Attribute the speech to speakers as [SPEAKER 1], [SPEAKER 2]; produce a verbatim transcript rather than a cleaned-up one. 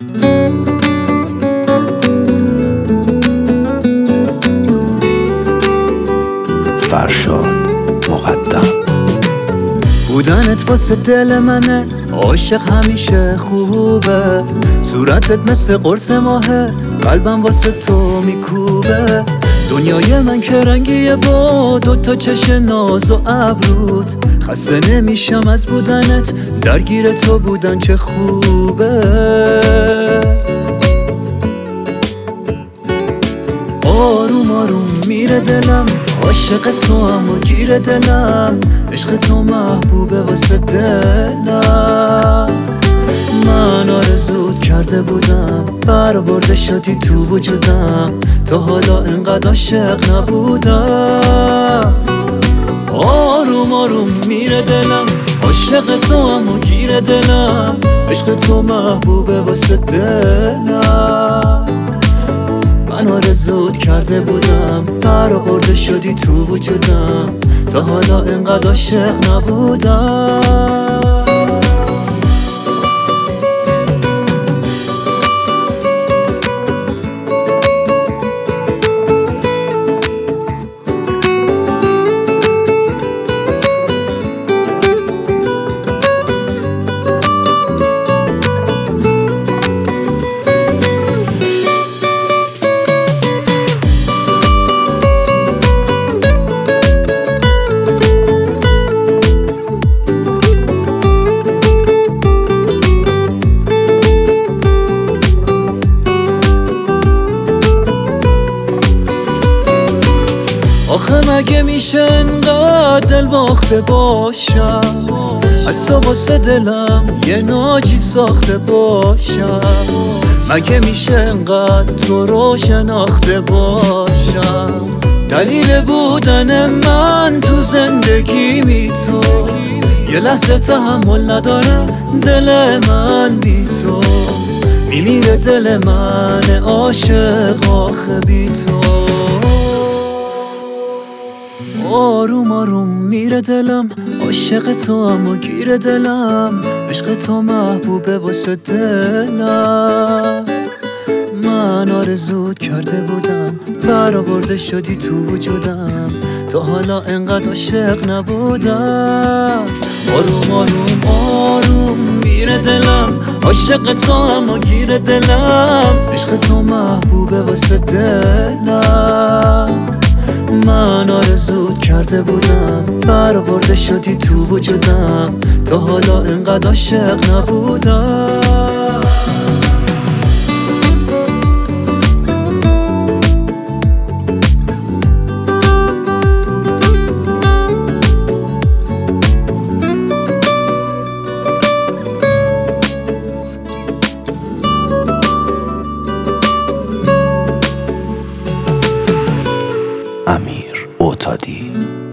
[SPEAKER 1] فرشاد مقدم.
[SPEAKER 2] بودنت واسه دل منه، عاشق همیشه خوبه، صورتت مثل قرص ماهه، قلبم واسه تو میکوبه. دنیای من که رنگیه با دوتا چش ناز و ابروت، خسته نمیشم از بودنت، درگیر تو بودن چه خوبه. آروم آروم میره دلم، عاشق تو هم و گیر دلم، عشق تو محبوبه واسه دلم. من آرزوت کرده بودم، برآورده شدی تو وجودم، تا حالا اینقدر عاشق نبودم. آروم آروم میره دلم، عاشق تو هم و گیر دلم، عشق تو محبوبه واسه دلم. من آرزوت کرده بودم، برآورده شدی تو وجودم، تا حالا اینقدر عاشق نبودم. آخه مگه میشه انقدر دل باخته باشم، از تو واسه دلم یه ناجی ساخته باشم. مگه میشه انقدر تو رو شناخته باشم، دلیل بودن من تو زندگی می تو، یه لحظه تحمل نداره دل من بی تو، میمیره دل من عاشق آخه بی تو. آروم آروم میره دلم، عاشق تو هم و گیر دلم، عشق تو محبوبه واسه دلم. من آرزوت کرده بودم، برآورده شدی تو وجودم، تا حالا انقدر عاشق نبودم. آروم آروم آروم میره دلم، عاشق تو هم و گیر دلم، عشق تو محبوبه واسه دلم. من آرزوت کرده بودم، برآورده شدی تو وجودم، تا حالا اینقدر عاشق نبودم.
[SPEAKER 1] امیر اوتادی.